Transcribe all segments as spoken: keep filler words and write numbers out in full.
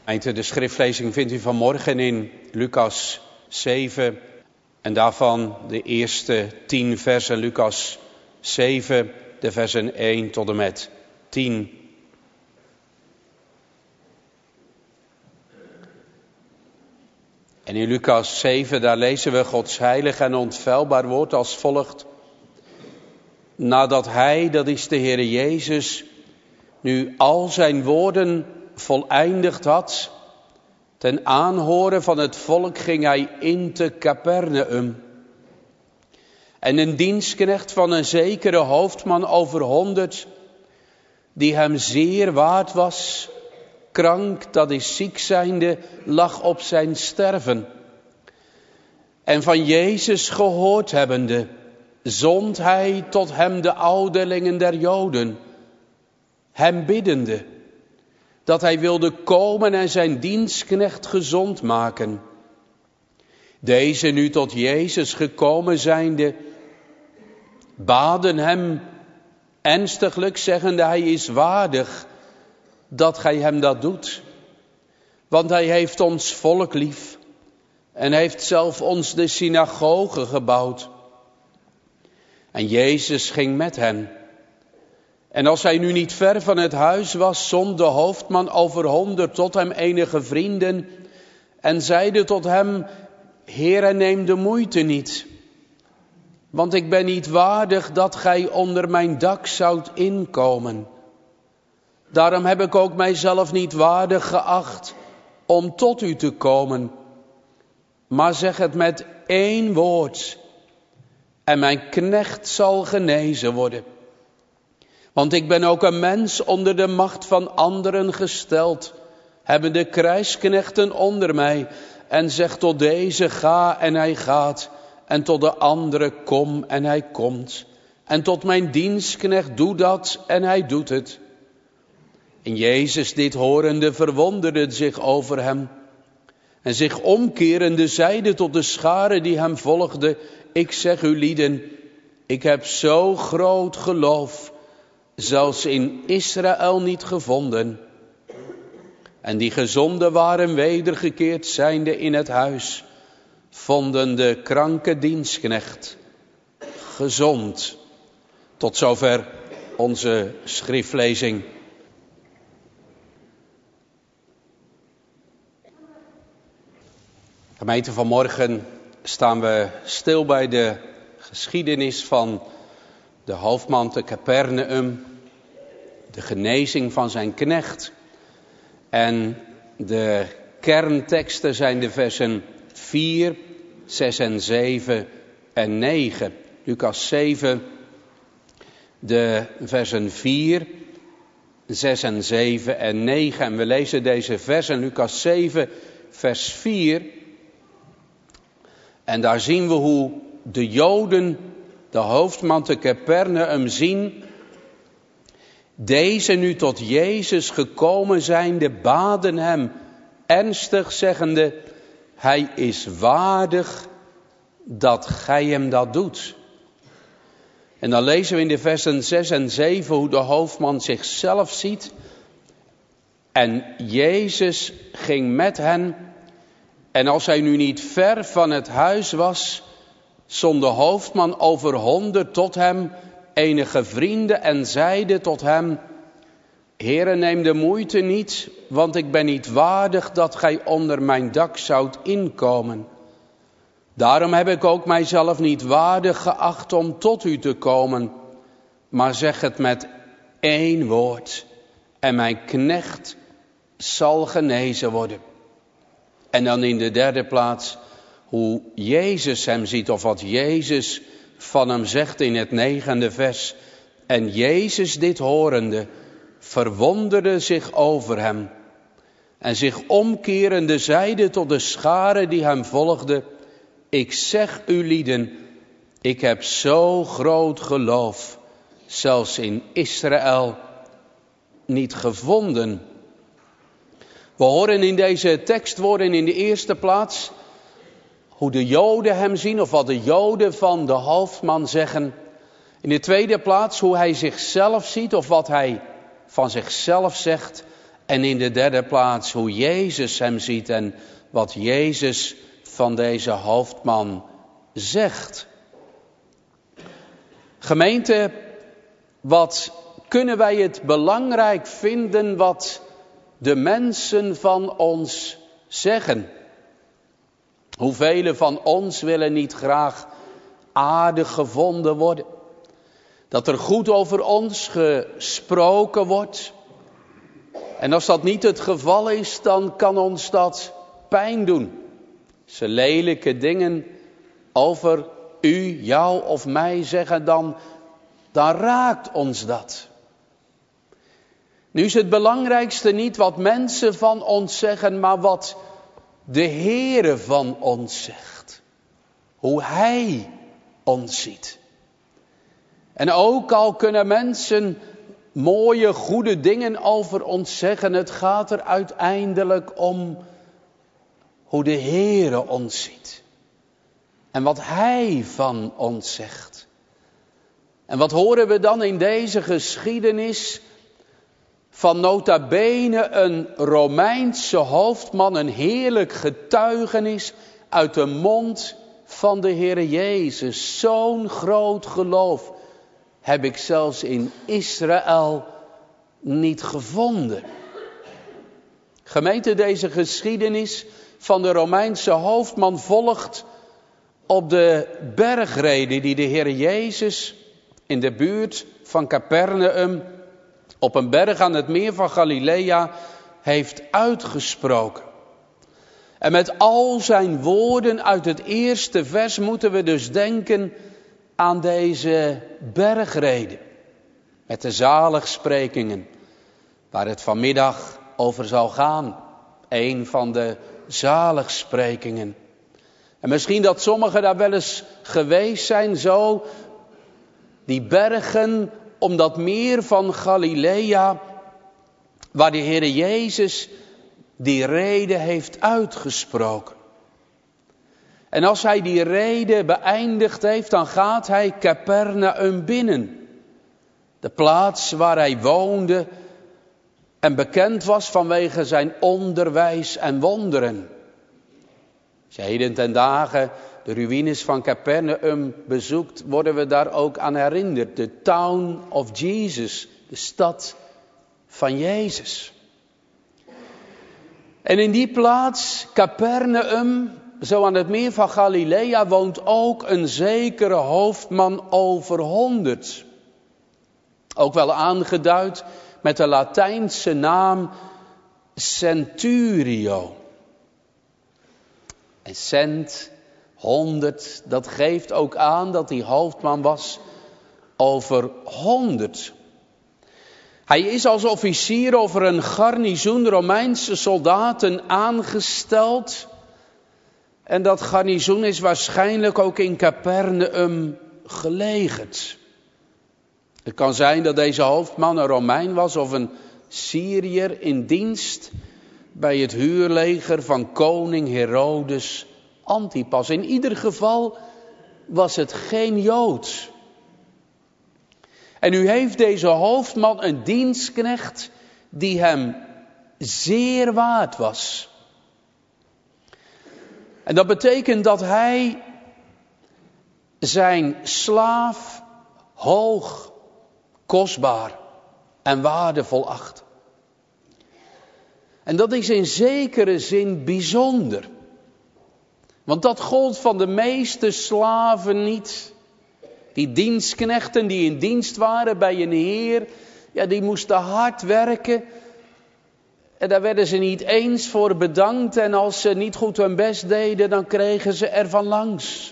De schriftlezing vindt u vanmorgen in Lucas zeven en daarvan de eerste tien versen. Lucas zeven, de versen één tot en met tien. En in Lucas zeven, daar lezen we Gods heilig en onfeilbaar woord als volgt. Nadat hij, dat is de Heere Jezus, nu al zijn woorden voleindigd had, ten aanhoren van het volk ging hij in te Capernaum. En een dienstknecht van een zekere hoofdman over honderd, die hem zeer waard was, krank, dat is ziek zijnde, lag op zijn sterven. En van Jezus gehoord hebbende, zond hij tot hem de ouderlingen der Joden, hem biddende, dat hij wilde komen en zijn dienstknecht gezond maken. Deze nu tot Jezus gekomen zijnde, baden hem ernstiglijk, zeggende, hij is waardig dat gij hem dat doet. Want hij heeft ons volk lief en heeft zelf ons de synagoge gebouwd. En Jezus ging met hen. En als hij nu niet ver van het huis was, zond de hoofdman over honderd tot hem enige vrienden en zeide tot hem, Heere, neem de moeite niet, want ik ben niet waardig dat gij onder mijn dak zoudt inkomen. Daarom heb ik ook mijzelf niet waardig geacht om tot u te komen. Maar zeg het met één woord en mijn knecht zal genezen worden. Want ik ben ook een mens onder de macht van anderen gesteld, hebben de krijgsknechten onder mij, en zeg tot deze ga en hij gaat, en tot de andere kom en hij komt, en tot mijn dienstknecht doe dat en hij doet het. En Jezus dit horende verwonderde zich over hem, en zich omkerende zeide tot de schare die hem volgde, ik zeg u lieden, ik heb zo groot geloof, zelfs in Israël niet gevonden. En die gezonden waren wedergekeerd zijnde in het huis, vonden de kranke dienstknecht gezond. Tot zover onze schriftlezing. Gemeente, vanmorgen staan we stil bij de geschiedenis van de hoofdman te Capernaum, de genezing van zijn knecht. En de kernteksten zijn de versen vier, zes en zeven en negen. Lucas zeven, de versen vier, zes en zeven en negen. En we lezen deze versen, Lucas zeven, vers vier. En daar zien we hoe de Joden de hoofdman te Capernaum zien. Deze nu tot Jezus gekomen zijnde, baden hem ernstig zeggende, hij is waardig dat gij hem dat doet. En dan lezen we in de versen zes en zeven hoe de hoofdman zichzelf ziet. En Jezus ging met hen. En als hij nu niet ver van het huis was, zond de hoofdman over honderd tot hem, enige vrienden, en zeide tot hem, Heere, neem de moeite niet, want ik ben niet waardig dat gij onder mijn dak zoudt inkomen. Daarom heb ik ook mijzelf niet waardig geacht om tot u te komen, maar zeg het met één woord en mijn knecht zal genezen worden. En dan in de derde plaats hoe Jezus hem ziet, of wat Jezus van hem zegt in het negende vers. En Jezus dit horende verwonderde zich over hem en zich omkerende zeide tot de schare die hem volgde, ik zeg u lieden, ik heb zo groot geloof, zelfs in Israël niet gevonden. We horen in deze tekstwoorden in de eerste plaats hoe de Joden hem zien, of wat de Joden van de hoofdman zeggen. In de tweede plaats hoe hij zichzelf ziet, of wat hij van zichzelf zegt. En in de derde plaats hoe Jezus hem ziet en wat Jezus van deze hoofdman zegt. Gemeente, wat kunnen wij het belangrijk vinden wat de mensen van ons zeggen? Hoeveel van ons willen niet graag aardig gevonden worden? Dat er goed over ons gesproken wordt? En als dat niet het geval is, dan kan ons dat pijn doen. Ze lelijke dingen over u, jou of mij zeggen, dan, dan raakt ons dat. Nu is het belangrijkste niet wat mensen van ons zeggen, maar wat de Heere van ons zegt. Hoe Hij ons ziet. En ook al kunnen mensen mooie, goede dingen over ons zeggen, het gaat er uiteindelijk om hoe de Heere ons ziet. En wat Hij van ons zegt. En wat horen we dan in deze geschiedenis van nota bene een Romeinse hoofdman, een heerlijk getuigenis uit de mond van de Heere Jezus. Zo'n groot geloof heb ik zelfs in Israël niet gevonden. Gemeente, deze geschiedenis van de Romeinse hoofdman volgt op de bergrede die de Heer Jezus in de buurt van Capernaum op een berg aan het meer van Galilea heeft uitgesproken. En met al zijn woorden uit het eerste vers moeten we dus denken aan deze bergrede. Met de zaligsprekingen waar het vanmiddag over zal gaan. Een van de zaligsprekingen. En misschien dat sommigen daar wel eens geweest zijn, zo die bergen om dat meer van Galilea, waar de Heere Jezus die rede heeft uitgesproken. En als hij die rede beëindigd heeft, dan gaat hij Capernaum binnen. De plaats waar hij woonde en bekend was vanwege zijn onderwijs en wonderen. Als je heden ten dagen de ruïnes van Capernaum bezoekt, worden we daar ook aan herinnerd. De town of Jesus, de stad van Jezus. En in die plaats, Capernaum, zo aan het meer van Galilea, woont ook een zekere hoofdman over honderd. Ook wel aangeduid met de Latijnse naam Centurio. En cent, honderd, dat geeft ook aan dat hij hoofdman was over honderd. Hij is als officier over een garnizoen Romeinse soldaten aangesteld. En dat garnizoen is waarschijnlijk ook in Capernaum gelegerd. Het kan zijn dat deze hoofdman een Romein was of een Syriër in dienst bij het huurleger van koning Herodes Antipas. In ieder geval was het geen Jood. En nu heeft deze hoofdman een dienstknecht die hem zeer waard was. En dat betekent dat hij zijn slaaf hoog, kostbaar en waardevol acht. En dat is in zekere zin bijzonder. Want dat gold van de meeste slaven niet. Die dienstknechten die in dienst waren bij een heer, ja, die moesten hard werken. En daar werden ze niet eens voor bedankt. En als ze niet goed hun best deden, dan kregen ze ervan langs.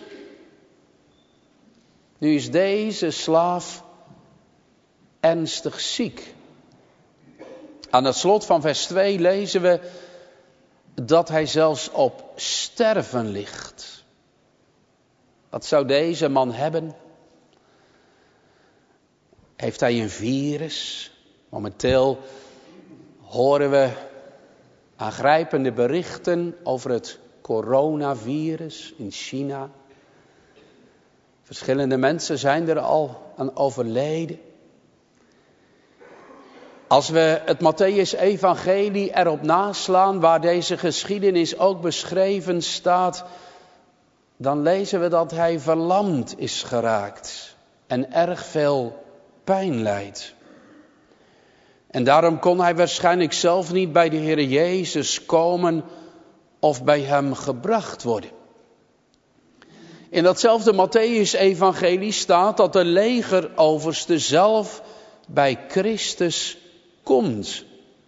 Nu is deze slaaf ernstig ziek. Aan het slot van vers twee lezen we dat hij zelfs op sterven ligt. Wat zou deze man hebben? Heeft hij een virus? Momenteel horen we aangrijpende berichten over het coronavirus in China. Verschillende mensen zijn er al aan overleden. Als we het Mattheüs-evangelie erop naslaan, waar deze geschiedenis ook beschreven staat, dan lezen we dat hij verlamd is geraakt en erg veel pijn lijdt. En daarom kon hij waarschijnlijk zelf niet bij de Heer Jezus komen of bij hem gebracht worden. In datzelfde Mattheüs-evangelie staat dat de legeroverste zelf bij Christus komt.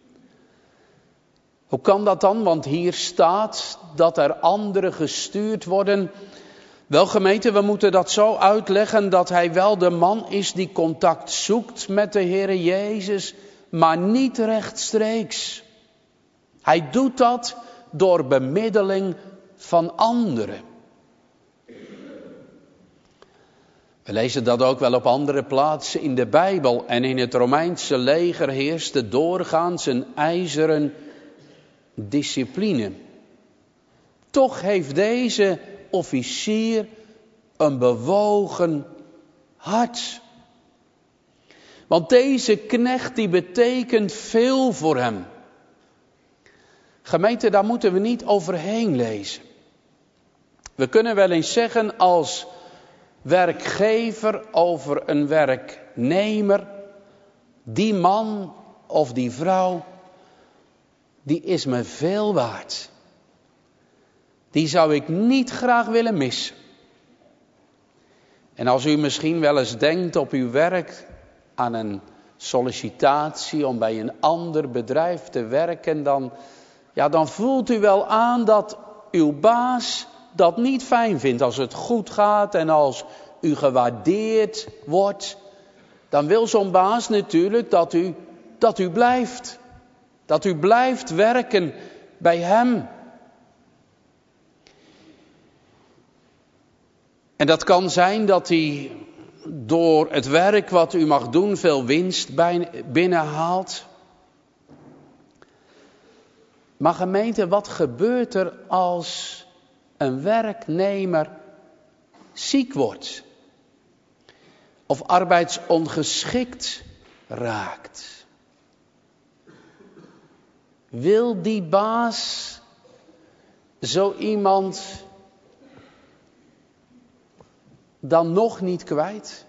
Hoe kan dat dan? Want hier staat dat er anderen gestuurd worden. Wel gemeente, we moeten dat zo uitleggen dat hij wel de man is die contact zoekt met de Heere Jezus, maar niet rechtstreeks. Hij doet dat door bemiddeling van anderen. We lezen dat ook wel op andere plaatsen in de Bijbel. En in het Romeinse leger heerste doorgaans een ijzeren discipline. Toch heeft deze officier een bewogen hart. Want deze knecht die betekent veel voor hem. Gemeente, daar moeten we niet overheen lezen. We kunnen wel eens zeggen als werkgever over een werknemer, die man of die vrouw, die is me veel waard. Die zou ik niet graag willen missen. En als u misschien wel eens denkt op uw werk aan een sollicitatie om bij een ander bedrijf te werken, dan, ja, dan voelt u wel aan dat uw baas dat niet fijn vindt. Als het goed gaat en als u gewaardeerd wordt, dan wil zo'n baas natuurlijk dat u, dat u blijft. Dat u blijft werken bij hem. En dat kan zijn dat hij door het werk wat u mag doen veel winst binnenhaalt. Maar gemeente, wat gebeurt er als een werknemer ziek wordt? Of arbeidsongeschikt raakt? Wil die baas zo iemand dan nog niet kwijt?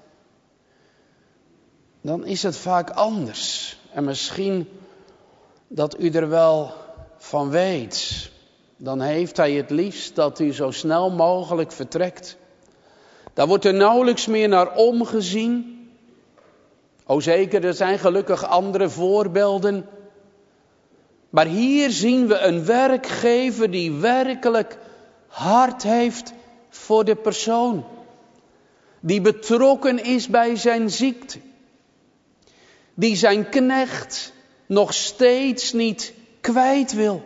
Dan is het vaak anders. En misschien dat u er wel van weet. Dan heeft hij het liefst dat u zo snel mogelijk vertrekt. Daar wordt er nauwelijks meer naar omgezien. O zeker, er zijn gelukkig andere voorbeelden. Maar hier zien we een werkgever die werkelijk hart heeft voor de persoon. Die betrokken is bij zijn ziekte. Die zijn knecht nog steeds niet kwijt wil.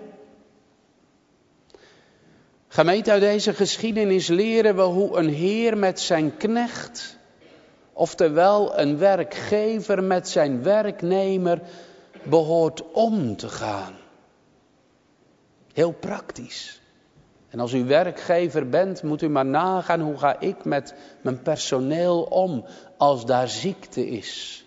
Gemeente, uit deze geschiedenis leren we hoe een heer met zijn knecht, oftewel een werkgever met zijn werknemer, behoort om te gaan. Heel praktisch. En als u werkgever bent, moet u maar nagaan hoe ga ik met mijn personeel om als daar ziekte is.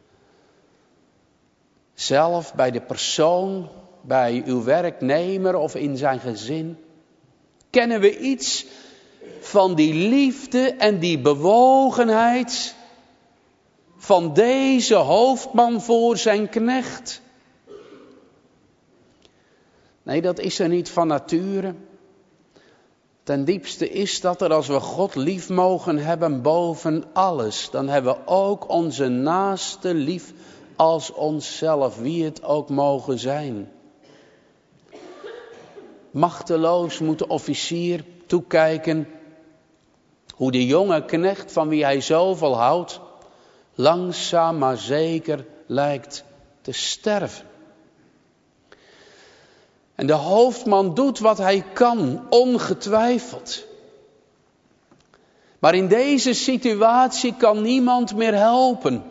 Zelf bij de persoon, bij uw werknemer of in zijn gezin. Kennen we iets van die liefde en die bewogenheid van deze hoofdman voor zijn knecht? Nee, dat is er niet van nature. Ten diepste is dat er als we God lief mogen hebben boven alles, dan hebben we ook onze naaste lief als onszelf, wie het ook mogen zijn. Machteloos moet de officier toekijken hoe de jonge knecht van wie hij zoveel houdt, langzaam maar zeker lijkt te sterven. En de hoofdman doet wat hij kan, ongetwijfeld. Maar in deze situatie kan niemand meer helpen.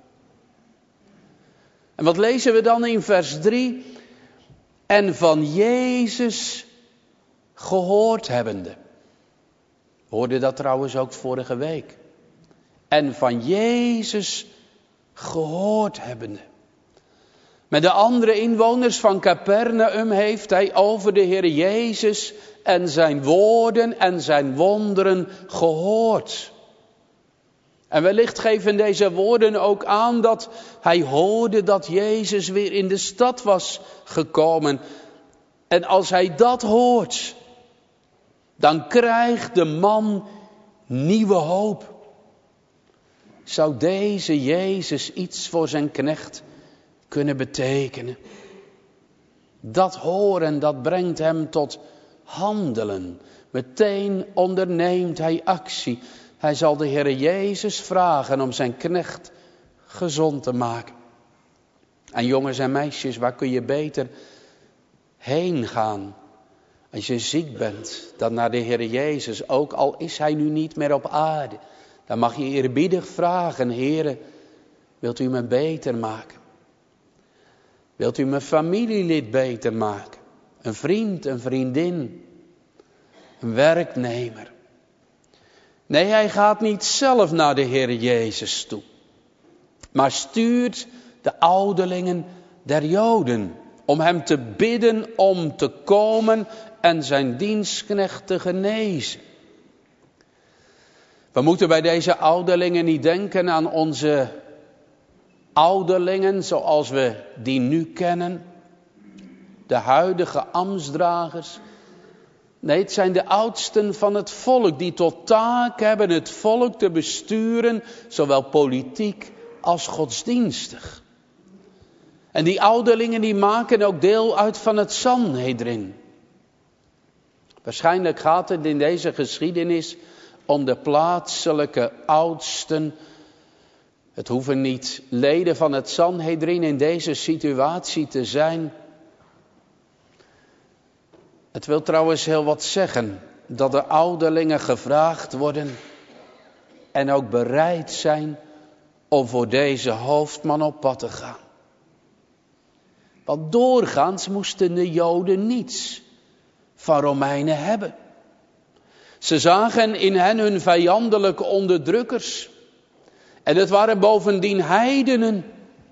En wat lezen we dan in vers drie? En van Jezus gehoord hebbende. We hoorden dat trouwens ook vorige week. En van Jezus gehoord hebbende. Met de andere inwoners van Capernaum heeft hij over de Heer Jezus en zijn woorden en zijn wonderen gehoord. En wellicht geven deze woorden ook aan dat hij hoorde dat Jezus weer in de stad was gekomen. En als hij dat hoort, dan krijgt de man nieuwe hoop. Zou deze Jezus iets voor zijn knecht kunnen betekenen? Dat horen, dat brengt hem tot handelen. Meteen onderneemt hij actie. Hij zal de Heer Jezus vragen om zijn knecht gezond te maken. En jongens en meisjes, waar kun je beter heen gaan als je ziek bent dan naar de Heer Jezus? Ook al is hij nu niet meer op aarde. Dan mag je eerbiedig vragen: Heere, wilt u me beter maken? Wilt u mijn familielid beter maken? Een vriend, een vriendin, een werknemer. Nee, hij gaat niet zelf naar de Heer Jezus toe, maar stuurt de ouderlingen der Joden om hem te bidden om te komen en zijn dienstknecht te genezen. We moeten bij deze ouderlingen niet denken aan onze ouderlingen zoals we die nu kennen, de huidige ambtsdragers. Nee, het zijn de oudsten van het volk die tot taak hebben het volk te besturen, zowel politiek als godsdienstig. En die ouderlingen die maken ook deel uit van het Sanhedrin. Waarschijnlijk gaat het in deze geschiedenis om de plaatselijke oudsten. Het hoeven niet leden van het Sanhedrin in deze situatie te zijn. Het wil trouwens heel wat zeggen dat de ouderlingen gevraagd worden en ook bereid zijn om voor deze hoofdman op pad te gaan. Want doorgaans moesten de Joden niets van Romeinen hebben. Ze zagen in hen hun vijandelijke onderdrukkers. En het waren bovendien heidenen.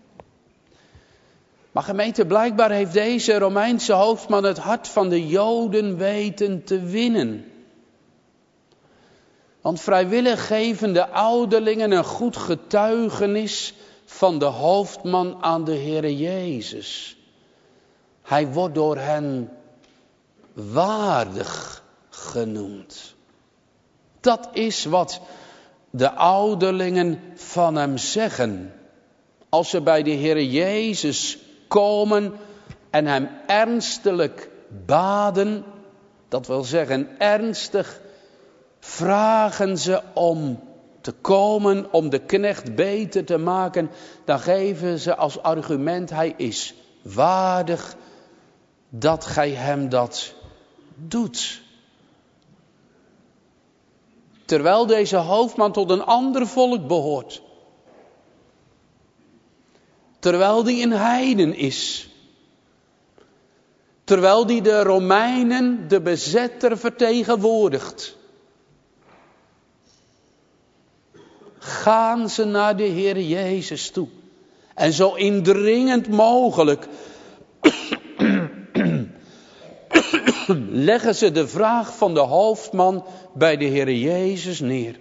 Maar gemeente, blijkbaar heeft deze Romeinse hoofdman het hart van de Joden weten te winnen. Want vrijwillig geven de ouderlingen een goed getuigenis van de hoofdman aan de Heere Jezus. Hij wordt door hen waardig genoemd. Dat is wat de ouderlingen van hem zeggen. Als ze bij de Heere Jezus komen en hem ernstelijk baden, dat wil zeggen ernstig, vragen ze om te komen, om de knecht beter te maken, dan geven ze als argument: hij is waardig dat gij hem dat doet. Terwijl deze hoofdman tot een ander volk behoort. Terwijl die een heiden is. Terwijl die de Romeinen, de bezetter, vertegenwoordigt. Gaan ze naar de Heer Jezus toe. En zo indringend mogelijk leggen ze de vraag van de hoofdman bij de Heer Jezus neer.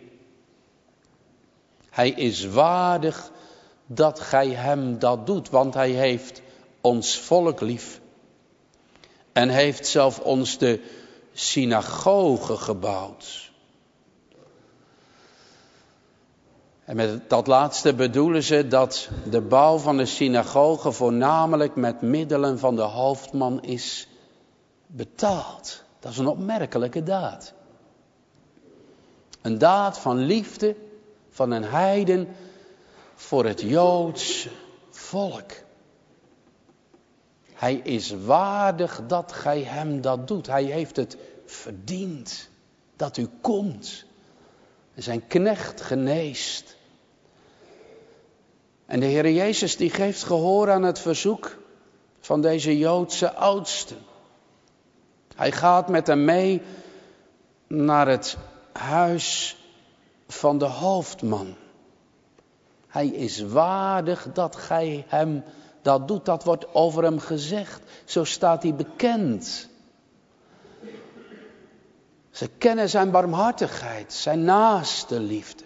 Hij is waardig dat gij hem dat doet, want hij heeft ons volk lief. En heeft zelf ons de synagoge gebouwd. En met dat laatste bedoelen ze dat de bouw van de synagoge voornamelijk met middelen van de hoofdman is betaald. Dat is een opmerkelijke daad. Een daad van liefde van een heiden voor het Joodse volk. Hij is waardig dat gij hem dat doet. Hij heeft het verdiend dat u komt en zijn knecht geneest. En de Heer Jezus die geeft gehoor aan het verzoek van deze Joodse oudsten. Hij gaat met hem mee naar het huis van de hoofdman. Hij is waardig dat gij hem dat doet, dat wordt over hem gezegd. Zo staat hij bekend. Ze kennen zijn barmhartigheid, zijn naaste liefde.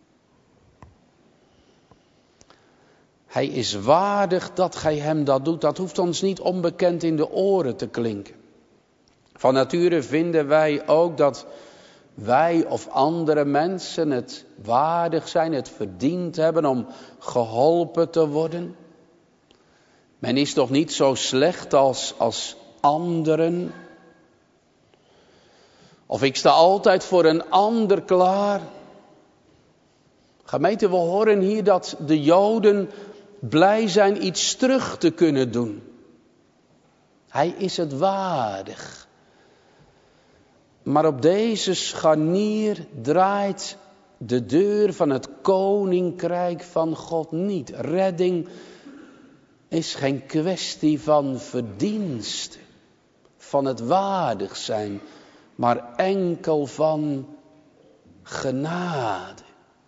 Hij is waardig dat gij hem dat doet. Dat hoeft ons niet onbekend in de oren te klinken. Van nature vinden wij ook dat wij of andere mensen het waardig zijn, het verdiend hebben om geholpen te worden. Men is toch niet zo slecht als, als anderen? Of ik sta altijd voor een ander klaar. Gemeente, we horen hier dat de Joden blij zijn iets terug te kunnen doen. Hij is het waardig. Maar op deze scharnier draait de deur van het koninkrijk van God niet. Redding is geen kwestie van verdiensten, van het waardig zijn, maar enkel van genade.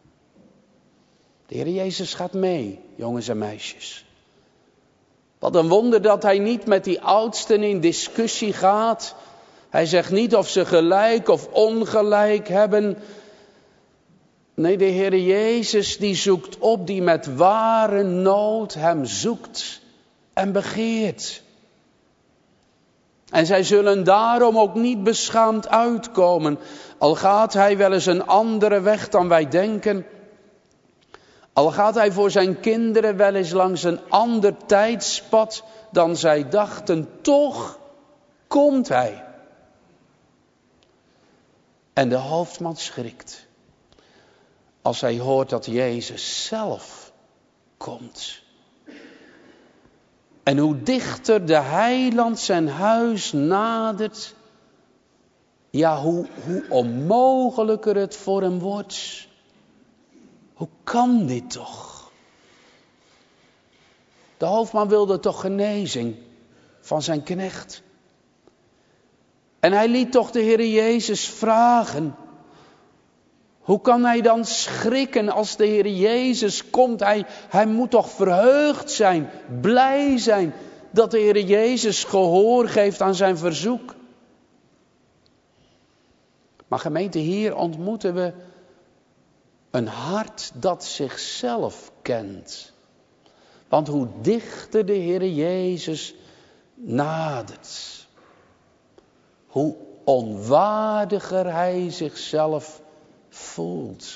De Heer Jezus gaat mee, jongens en meisjes. Wat een wonder dat hij niet met die oudsten in discussie gaat. Hij zegt niet of ze gelijk of ongelijk hebben. Nee, de Heer Jezus die zoekt op, die met ware nood hem zoekt en begeert. En zij zullen daarom ook niet beschaamd uitkomen. Al gaat hij wel eens een andere weg dan wij denken. Al gaat hij voor zijn kinderen wel eens langs een ander tijdspad dan zij dachten. Toch komt hij. En de hoofdman schrikt als hij hoort dat Jezus zelf komt. En hoe dichter de heiland zijn huis nadert, ja, hoe, hoe onmogelijker het voor hem wordt. Hoe kan dit toch? De hoofdman wilde toch genezing van zijn knecht. En hij liet toch de Heer Jezus vragen. Hoe kan hij dan schrikken als de Heer Jezus komt? Hij, hij moet toch verheugd zijn, blij zijn dat de Heer Jezus gehoor geeft aan zijn verzoek. Maar gemeente, hier ontmoeten we een hart dat zichzelf kent. Want hoe dichter de Heer Jezus nadert, hoe onwaardiger hij zichzelf voelt.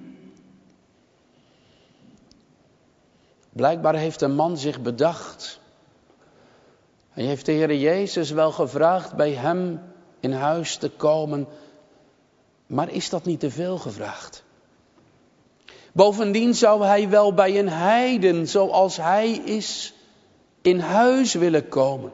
Blijkbaar heeft een man zich bedacht. Hij heeft de Heer Jezus wel gevraagd bij hem in huis te komen. Maar is dat niet te veel gevraagd? Bovendien zou hij wel bij een heiden zoals hij is in huis willen komen.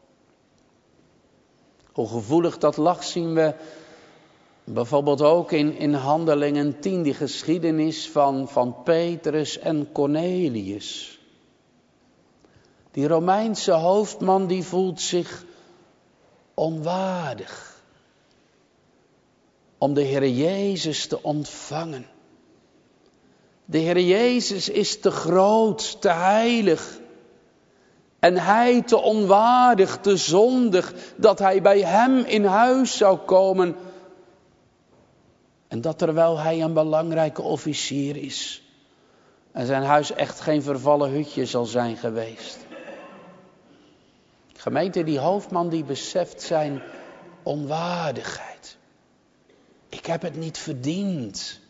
Hoe gevoelig dat lag zien we bijvoorbeeld ook in, in Handelingen tien, die geschiedenis van, van Petrus en Cornelius. Die Romeinse hoofdman die voelt zich onwaardig om de Heer Jezus te ontvangen. De Heer Jezus is te groot, te heilig. En hij te onwaardig, te zondig, dat hij bij hem in huis zou komen. En dat terwijl hij een belangrijke officier is. En zijn huis echt geen vervallen hutje zal zijn geweest. Gemeente, die hoofdman die beseft zijn onwaardigheid. Ik heb het niet verdiend.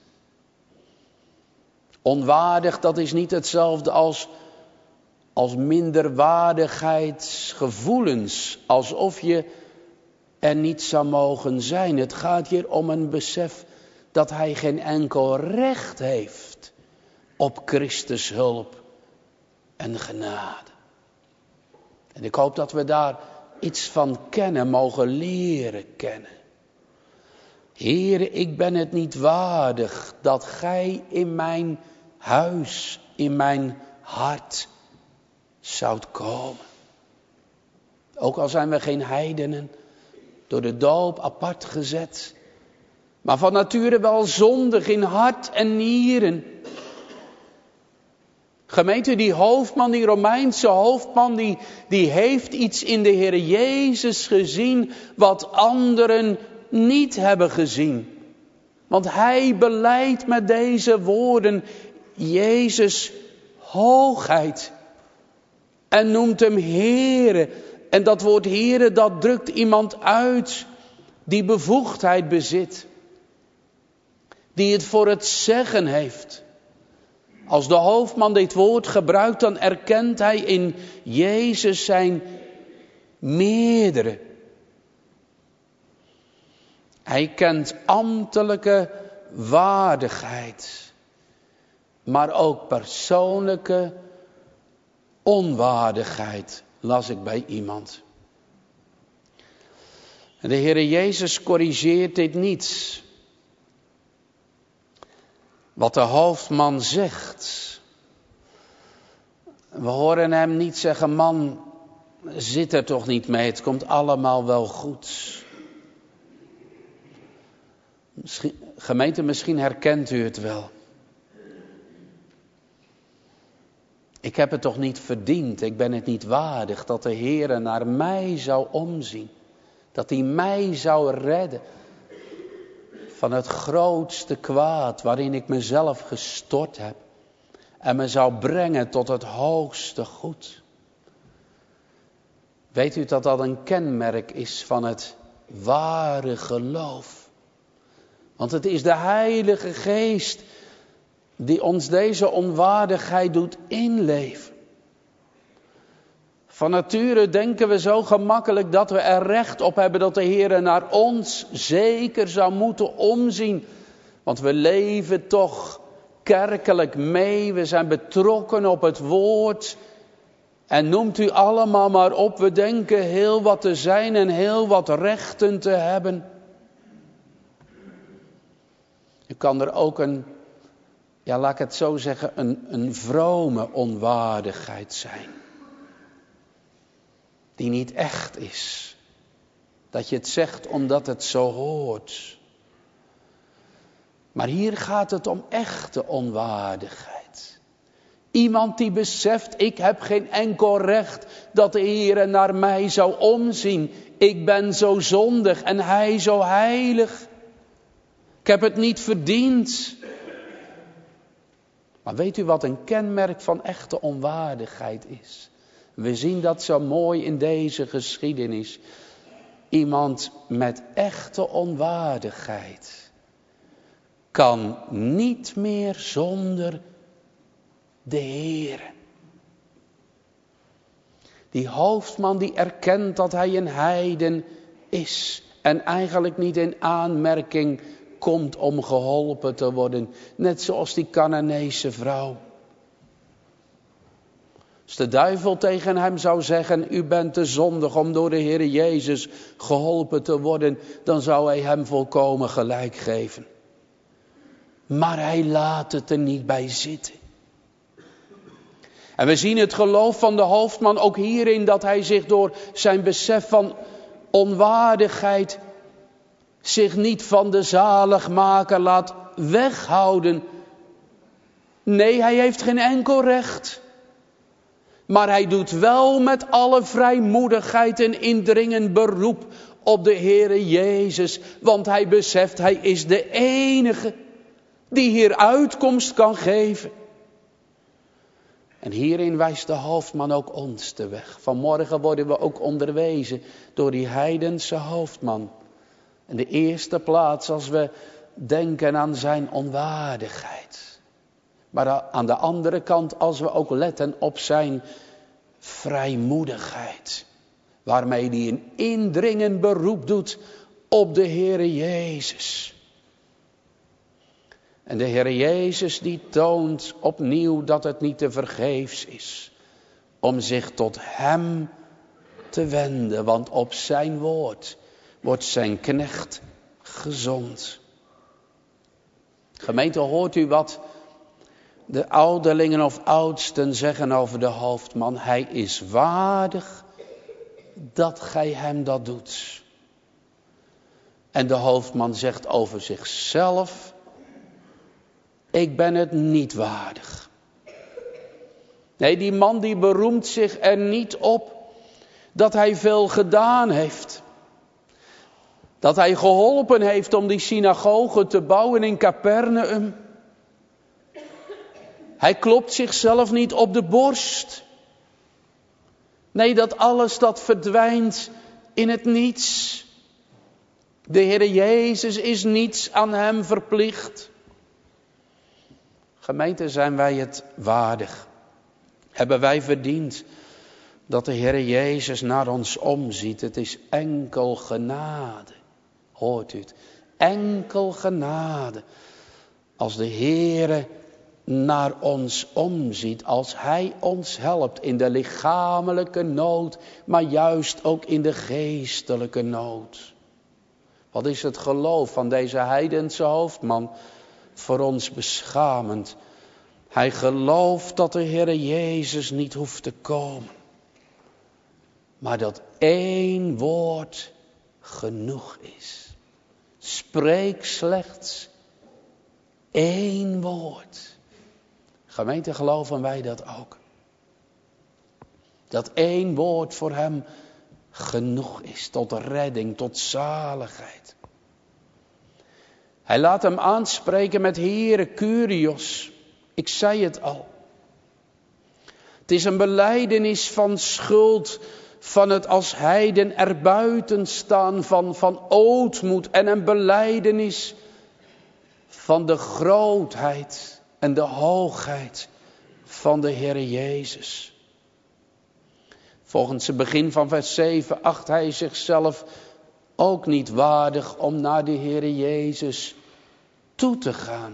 Onwaardig, dat is niet hetzelfde als, als minderwaardigheidsgevoelens. Alsof je er niet zou mogen zijn. Het gaat hier om een besef dat hij geen enkel recht heeft op Christus hulp en genade. En ik hoop dat we daar iets van kennen, mogen leren kennen. Heere, ik ben het niet waardig dat gij in mijn huis, in mijn hart zoudt komen. Ook al zijn we geen heidenen, door de doop apart gezet, maar van nature wel zondig in hart en nieren. Gemeente, die hoofdman, die Romeinse hoofdman, die, die heeft iets in de Heer Jezus gezien wat anderen niet hebben gezien. Want hij belijdt met deze woorden Jezus hoogheid en noemt hem Heere. En dat woord Heere, dat drukt iemand uit die bevoegdheid bezit. Die het voor het zeggen heeft. Als de hoofdman dit woord gebruikt, dan erkent hij in Jezus zijn meerdere. Hij kent ambtelijke waardigheid, maar ook persoonlijke onwaardigheid, las ik bij iemand. En de Heere Jezus corrigeert dit niet. Wat de hoofdman zegt. We horen hem niet zeggen, man, zit er toch niet mee, het komt allemaal wel goed. Misschien, gemeente, misschien herkent u het wel. Ik heb het toch niet verdiend, ik ben het niet waardig dat de Heere naar mij zou omzien. Dat hij mij zou redden van het grootste kwaad waarin ik mezelf gestort heb. En me zou brengen tot het hoogste goed. Weet u dat dat een kenmerk is van het ware geloof? Want het is de Heilige Geest die ons deze onwaardigheid doet inleven. Van nature denken we zo gemakkelijk dat we er recht op hebben dat de Heer naar ons zeker zou moeten omzien. Want we leven toch kerkelijk mee, we zijn betrokken op het woord. En noemt u allemaal maar op, we denken heel wat te zijn en heel wat rechten te hebben. U kan er ook een, ja laat ik het zo zeggen, een, een vrome onwaardigheid zijn. Die niet echt is. Dat je het zegt omdat het zo hoort. Maar hier gaat het om echte onwaardigheid. Iemand die beseft, ik heb geen enkel recht dat de Heer naar mij zou omzien. Ik ben zo zondig en Hij zo heilig. Ik heb het niet verdiend. Maar weet u wat een kenmerk van echte onwaardigheid is? We zien dat zo mooi in deze geschiedenis. Iemand met echte onwaardigheid kan niet meer zonder de Heer. Die hoofdman die erkent dat hij een heiden is en eigenlijk niet in aanmerking komt om geholpen te worden. Net zoals die Canaanese vrouw. Als de duivel tegen hem zou zeggen, u bent te zondig om door de Heer Jezus geholpen te worden, dan zou hij hem volkomen gelijk geven. Maar hij laat het er niet bij zitten. En we zien het geloof van de hoofdman ook hierin dat hij zich door zijn besef van onwaardigheid zich niet van de zaligmaker laat weghouden. Nee, hij heeft geen enkel recht. Maar hij doet wel met alle vrijmoedigheid een indringend beroep op de Heere Jezus. Want hij beseft, hij is de enige die hier uitkomst kan geven. En hierin wijst de hoofdman ook ons de weg. Vanmorgen worden we ook onderwezen door die heidense hoofdman. In de eerste plaats als we denken aan zijn onwaardigheid. Maar aan de andere kant als we ook letten op zijn vrijmoedigheid. Waarmee hij een indringend beroep doet op de Heere Jezus. En de Heere Jezus die toont opnieuw dat het niet te vergeefs is. Om zich tot hem te wenden. Want op zijn woord wordt zijn knecht gezond. Gemeente, hoort u wat de ouderlingen of oudsten zeggen over de hoofdman? Hij is waardig dat gij hem dat doet. En de hoofdman zegt over zichzelf, ik ben het niet waardig. Nee, die man die beroemt zich er niet op dat hij veel gedaan heeft. Dat hij geholpen heeft om die synagoge te bouwen in Capernaum. Hij klopt zichzelf niet op de borst. Nee, dat alles dat verdwijnt in het niets. De Heere Jezus is niets aan hem verplicht. Gemeente, zijn wij het waardig? Hebben wij verdiend dat de Heere Jezus naar ons omziet? Het is enkel genade. Hoort u het? Enkel genade. Als de Heere naar ons omziet, als Hij ons helpt in de lichamelijke nood, maar juist ook in de geestelijke nood. Wat is het geloof van deze heidense hoofdman voor ons beschamend. Hij gelooft dat de Heere Jezus niet hoeft te komen, maar dat één woord genoeg is. Spreek slechts één woord. Gemeente, geloven wij dat ook? Dat één woord voor hem genoeg is tot redding, tot zaligheid. Hij laat hem aanspreken met Heere Kyrios. Ik zei het al. Het is een belijdenis van schuld, van het als heiden erbuiten staan, van, van ootmoed en een belijdenis van de grootheid en de hoogheid van de Heere Jezus. Volgens het begin van vers zeven acht hij zichzelf ook niet waardig om naar de Heere Jezus toe te gaan.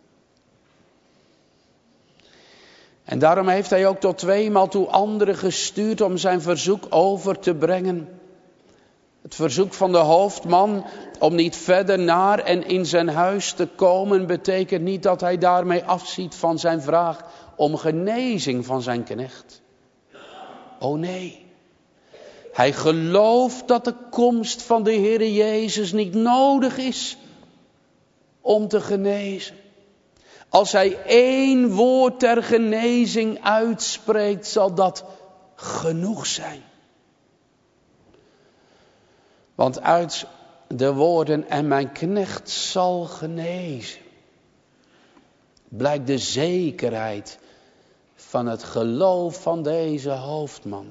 En daarom heeft hij ook tot tweemaal toe anderen gestuurd om zijn verzoek over te brengen. Het verzoek van de hoofdman om niet verder naar en in zijn huis te komen betekent niet dat hij daarmee afziet van zijn vraag om genezing van zijn knecht. Oh nee. Hij gelooft dat de komst van de Heere Jezus niet nodig is om te genezen. Als hij één woord ter genezing uitspreekt, zal dat genoeg zijn. Want uit de woorden en mijn knecht zal genezen, blijkt de zekerheid van het geloof van deze hoofdman.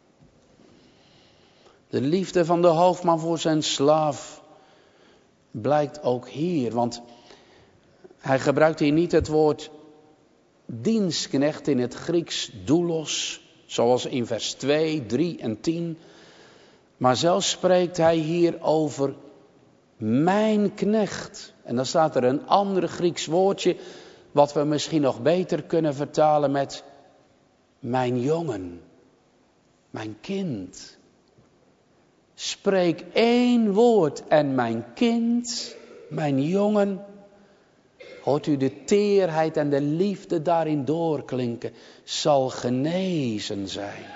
De liefde van de hoofdman voor zijn slaaf blijkt ook hier, want hij gebruikt hier niet het woord dienstknecht in het Grieks doulos, zoals in vers twee, drie en tien. Maar zelfs spreekt hij hier over mijn knecht. En dan staat er een ander Grieks woordje, wat we misschien nog beter kunnen vertalen met mijn jongen, mijn kind. Spreek één woord en mijn kind, mijn jongen. Hoort u de teerheid en de liefde daarin doorklinken, zal genezen zijn.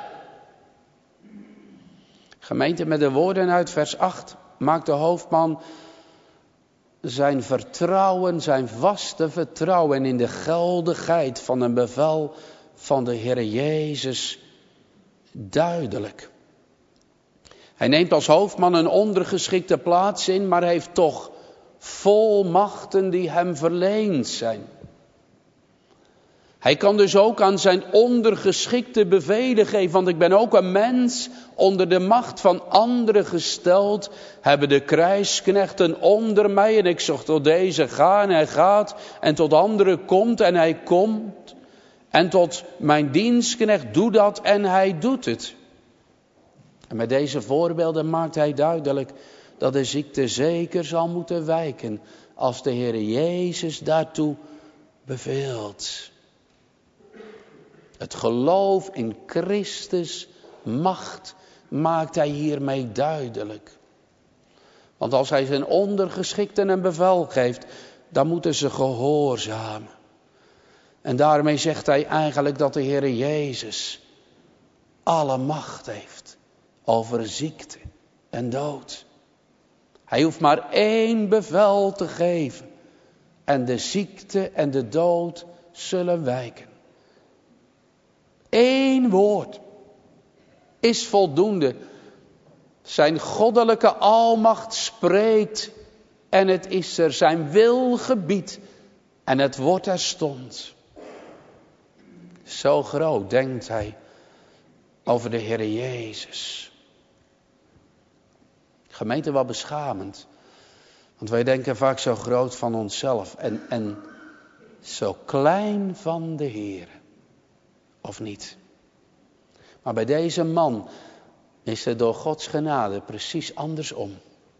Gemeente, met de woorden uit vers acht maakt de hoofdman zijn vertrouwen, zijn vaste vertrouwen in de geldigheid van een bevel van de Heere Jezus duidelijk. Hij neemt als hoofdman een ondergeschikte plaats in, maar heeft toch volmachten die hem verleend zijn. Hij kan dus ook aan zijn ondergeschikte bevelen geven, want ik ben ook een mens onder de macht van anderen gesteld, hebben de krijgsknechten onder mij en ik zag tot deze ga en hij gaat en tot anderen komt en hij komt en tot mijn dienstknecht doe dat en hij doet het. En met deze voorbeelden maakt hij duidelijk dat de ziekte zeker zal moeten wijken als de Heere Jezus daartoe beveelt. Het geloof in Christus macht maakt hij hiermee duidelijk. Want als hij zijn ondergeschikten een bevel geeft, dan moeten ze gehoorzamen. En daarmee zegt hij eigenlijk dat de Heere Jezus alle macht heeft over ziekte en dood. Hij hoeft maar één bevel te geven en de ziekte en de dood zullen wijken. Eén woord is voldoende. Zijn goddelijke almacht spreekt en het is er. Zijn wil gebiedt en het wordt terstond. Zo groot denkt hij over de Heer Jezus. Gemeente, wat beschamend. Want wij denken vaak zo groot van onszelf en, en zo klein van de Heer. Of niet? Maar bij deze man is het door Gods genade precies andersom.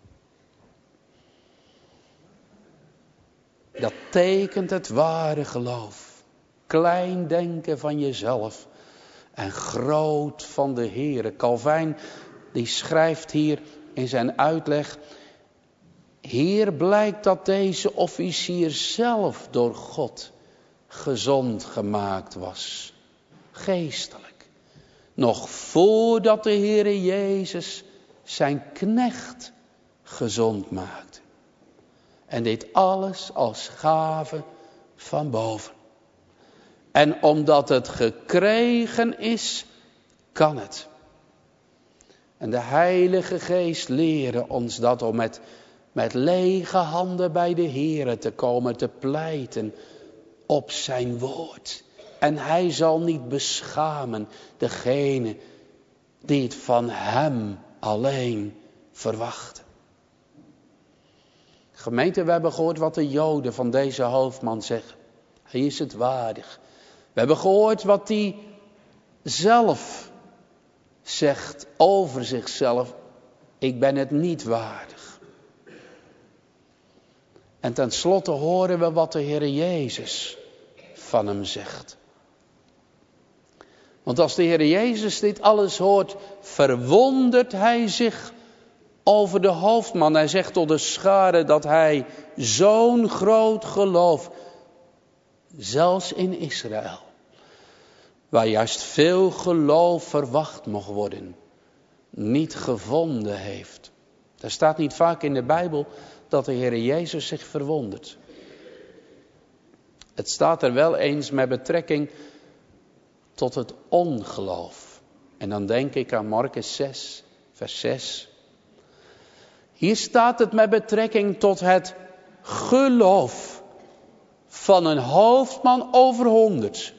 Dat tekent het ware geloof. Klein denken van jezelf en groot van de Heer. Calvijn die schrijft hier in zijn uitleg: hier blijkt dat deze officier zelf door God gezond gemaakt was. Geestelijk. Nog voordat de Heere Jezus zijn knecht gezond maakte. En dit alles als gave van boven. En omdat het gekregen is, kan het. En de Heilige Geest leren ons dat om met, met lege handen bij de Heere te komen te pleiten op zijn woord. En hij zal niet beschamen degene die het van hem alleen verwachten. Gemeente, we hebben gehoord wat de Joden van deze hoofdman zeggen. Hij is het waardig. We hebben gehoord wat hij zelf zegt over zichzelf. Ik ben het niet waardig. En tenslotte horen we wat de Heer Jezus van hem zegt. Want als de Heer Jezus dit alles hoort, verwondert hij zich over de hoofdman. Hij zegt tot de schare dat hij zo'n groot geloof, zelfs in Israël, waar juist veel geloof verwacht mocht worden, niet gevonden heeft. Er staat niet vaak in de Bijbel dat de Heer Jezus zich verwondert. Het staat er wel eens met betrekking tot het ongeloof. En dan denk ik aan Markus zes, vers zes. Hier staat het met betrekking tot het geloof van een hoofdman over honderd.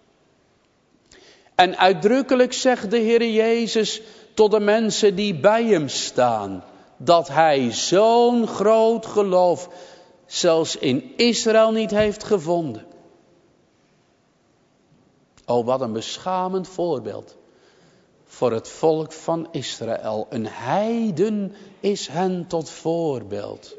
En uitdrukkelijk zegt de Heer Jezus tot de mensen die bij hem staan, dat hij zo'n groot geloof zelfs in Israël niet heeft gevonden. Oh, wat een beschamend voorbeeld voor het volk van Israël. Een heiden is hen tot voorbeeld.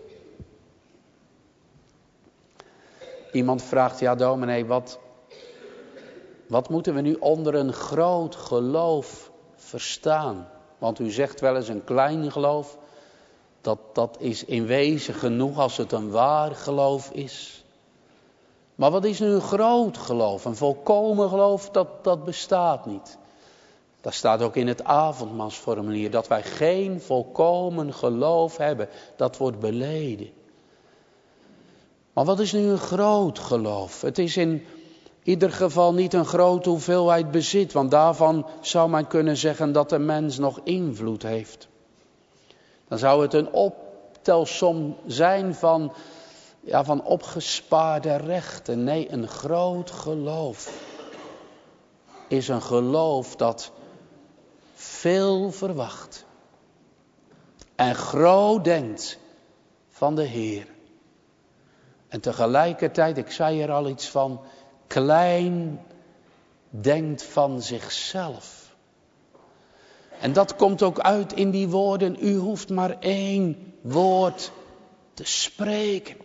Iemand vraagt, ja dominee, wat, wat moeten we nu onder een groot geloof verstaan? Want u zegt wel eens een klein geloof. Dat, dat is in wezen genoeg als het een waar geloof is. Maar wat is nu een groot geloof? Een volkomen geloof, dat, dat bestaat niet. Dat staat ook in het avondmaalsformulier. Dat wij geen volkomen geloof hebben. Dat wordt beleden. Maar wat is nu een groot geloof? Het is in ieder geval niet een grote hoeveelheid bezit. Want daarvan zou men kunnen zeggen dat de mens nog invloed heeft. Dan zou het een optelsom zijn van, ja, van opgespaarde rechten. Nee, een groot geloof is een geloof dat veel verwacht. En groot denkt van de Heer. En tegelijkertijd, ik zei er al iets van, klein denkt van zichzelf. En dat komt ook uit in die woorden. U hoeft maar één woord te spreken.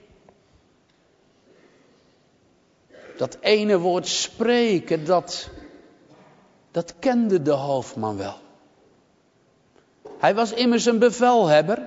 Dat ene woord spreken, dat, dat kende de hoofdman wel. Hij was immers een bevelhebber.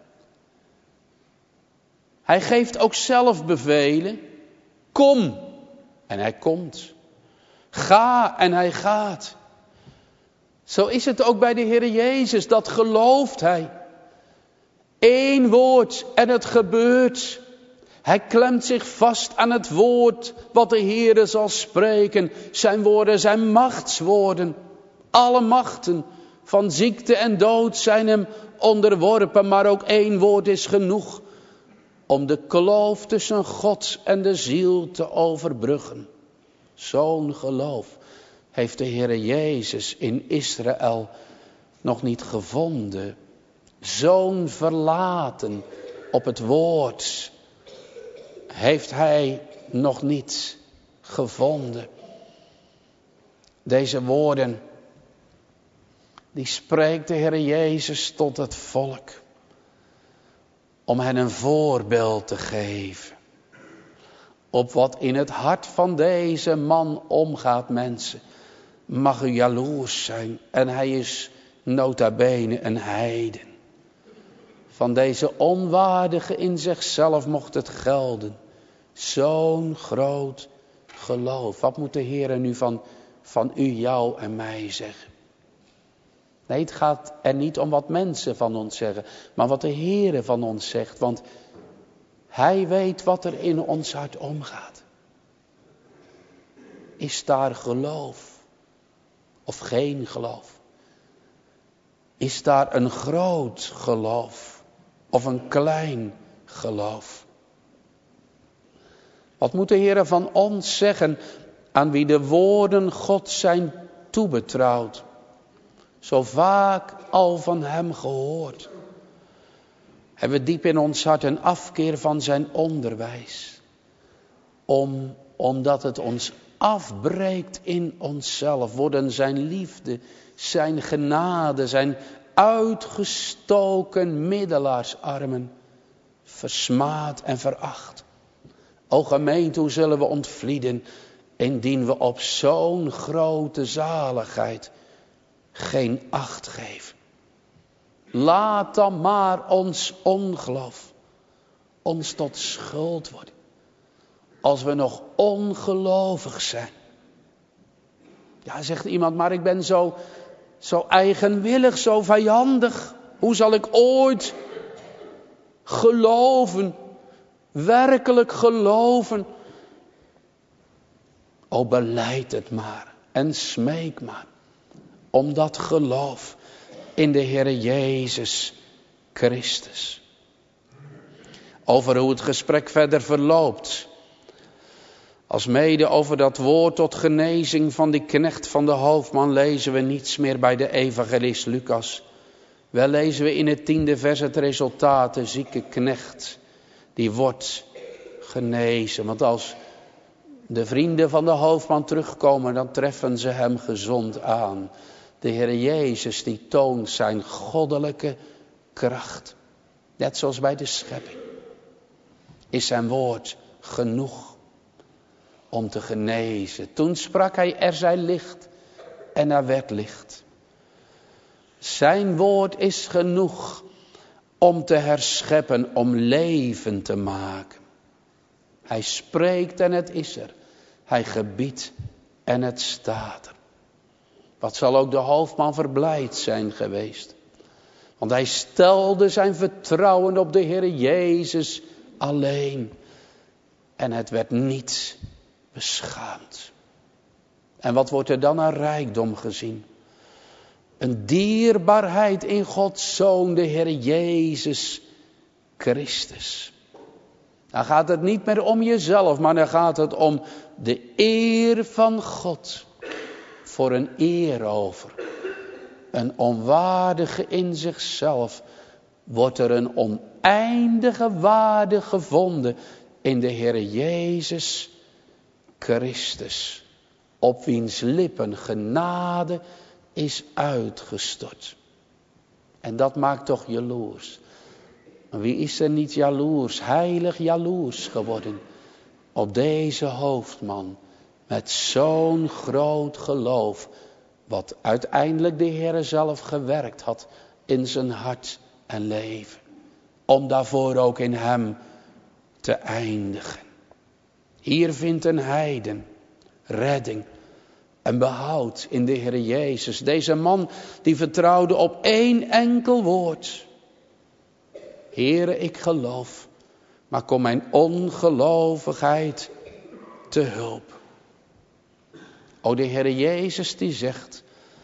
Hij geeft ook zelf bevelen. Kom, en hij komt. Ga, en hij gaat. Zo is het ook bij de Heer Jezus, dat gelooft hij. Eén woord en het gebeurt. Hij klemt zich vast aan het woord wat de Heere zal spreken. Zijn woorden zijn machtswoorden. Alle machten van ziekte en dood zijn hem onderworpen. Maar ook één woord is genoeg om de kloof tussen God en de ziel te overbruggen. Zo'n geloof heeft de Heere Jezus in Israël nog niet gevonden. Zo'n verlaten op het woord heeft hij nog niet gevonden. Deze woorden, die spreekt de Heere Jezus tot het volk. Om hen een voorbeeld te geven. Op wat in het hart van deze man omgaat, mensen. Mag u jaloers zijn. En hij is nota bene een heiden. Van deze onwaardige in zichzelf mocht het gelden. Zo'n groot geloof. Wat moet de Heer nu van, van u, jou en mij zeggen? Nee, het gaat er niet om wat mensen van ons zeggen. Maar wat de Heer van ons zegt. Want Hij weet wat er in ons hart omgaat. Is daar geloof? Of geen geloof? Is daar een groot geloof? Of een klein geloof? Wat moet de Heer van ons zeggen aan wie de woorden Gods zijn toebetrouwd? Zo vaak al van hem gehoord. Hebben we diep in ons hart een afkeer van zijn onderwijs. Om, omdat het ons afbreekt in onszelf. Worden zijn liefde, zijn genade, zijn uitgestoken middelaarsarmen versmaad en veracht. O gemeente, hoe zullen we ontvlieden indien we op zo'n grote zaligheid geen acht geven. Laat dan maar ons ongeloof ons tot schuld worden. Als we nog ongelovig zijn. Ja, zegt iemand, maar ik ben zo, zo eigenwillig, zo vijandig. Hoe zal ik ooit geloven? Werkelijk geloven? O, belijd het maar en smeek maar. Om dat geloof in de Heere Jezus Christus. Over hoe het gesprek verder verloopt. Als mede over dat woord tot genezing van die knecht van de hoofdman lezen we niets meer bij de evangelist Lucas. Wel lezen we in het tiende vers het resultaat, de zieke knecht die wordt genezen. Want als de vrienden van de hoofdman terugkomen, dan treffen ze hem gezond aan. De Heer Jezus die toont zijn goddelijke kracht. Net zoals bij de schepping. Is zijn woord genoeg om te genezen. Toen sprak hij, er zij licht en er werd licht. Zijn woord is genoeg om te herscheppen, om leven te maken. Hij spreekt en het is er. Hij gebiedt en het staat er. Wat zal ook de hoofdman verblijd zijn geweest. Want hij stelde zijn vertrouwen op de Heer Jezus alleen. En het werd niet beschaamd. En wat wordt er dan aan rijkdom gezien? Een dierbaarheid in Gods Zoon, de Heer Jezus Christus. Dan gaat het niet meer om jezelf, maar dan gaat het om de eer van God. Voor een eer over. Een onwaardige in zichzelf. Wordt er een oneindige waarde gevonden in de Heer Jezus Christus. Op wiens lippen genade is uitgestort. En dat maakt toch jaloers. Wie is er niet jaloers, heilig jaloers geworden op deze hoofdman met zo'n groot geloof, wat uiteindelijk de Heer zelf gewerkt had in zijn hart en leven, om daarvoor ook in hem te eindigen. Hier vindt een heiden redding en behoud in de Heer Jezus. Deze man die vertrouwde op één enkel woord. Heere, ik geloof, maar kom mijn ongelovigheid te hulp. O, de Heer Jezus die zegt,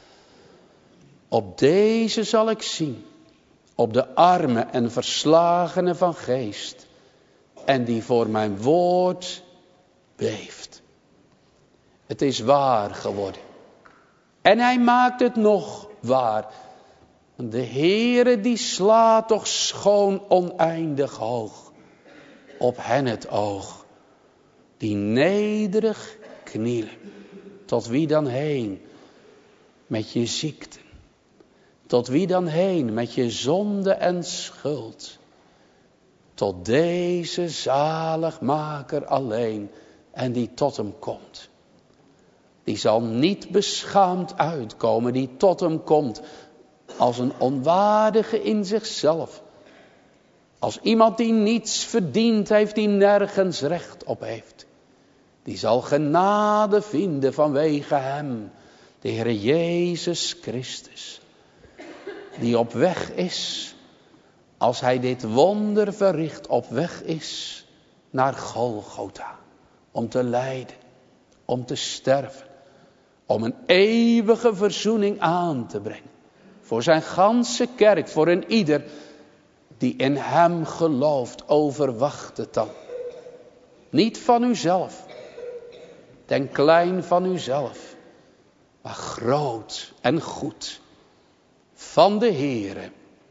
op deze zal ik zien, op de armen en verslagenen van geest, en die voor mijn woord beeft. Het is waar geworden. En hij maakt het nog waar. De Heere die slaat toch schoon oneindig hoog op hen het oog, die nederig knielen. Tot wie dan heen met je ziekte? Tot wie dan heen met je zonde en schuld? Tot deze zaligmaker alleen. En die tot hem komt. Die zal niet beschaamd uitkomen. Die tot hem komt als een onwaardige in zichzelf. Als iemand die niets verdient heeft, die nergens recht op heeft. Die zal genade vinden vanwege hem, de Heer Jezus Christus. Die op weg is, als hij dit wonder verricht, op weg is naar Golgotha. Om te lijden, om te sterven, om een eeuwige verzoening aan te brengen. Voor zijn ganse kerk, voor een ieder die in hem gelooft, overwacht het dan. Niet van uzelf, ten klein van uzelf, maar groot en goed van de Heere.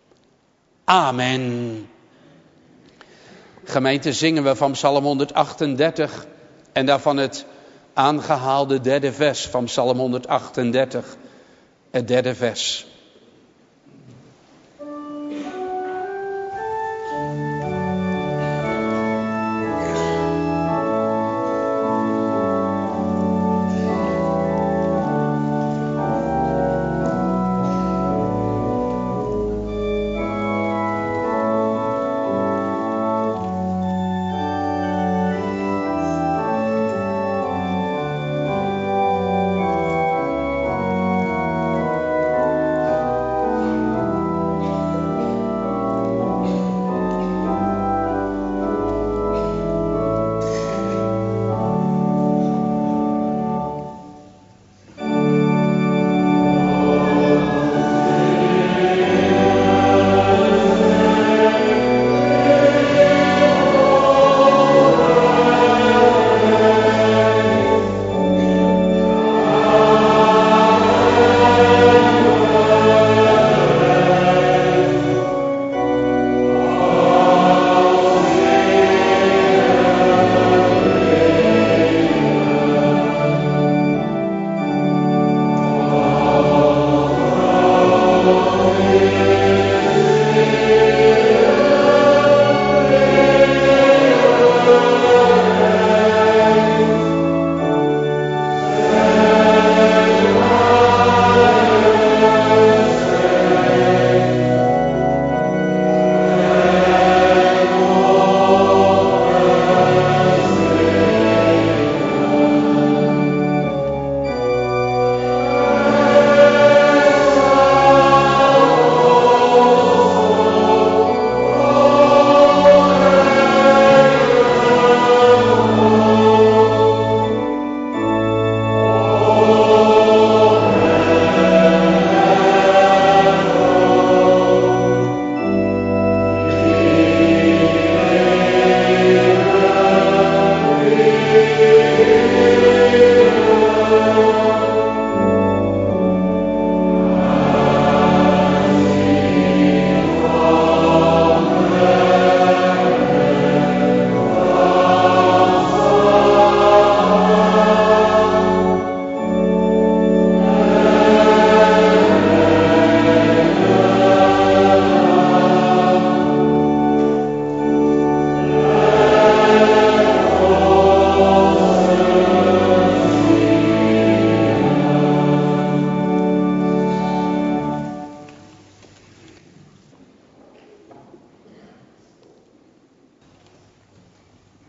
Amen. Gemeente, zingen we van Psalm honderdachtendertig en daarvan het aangehaalde derde vers van Psalm honderdachtendertig, het derde vers.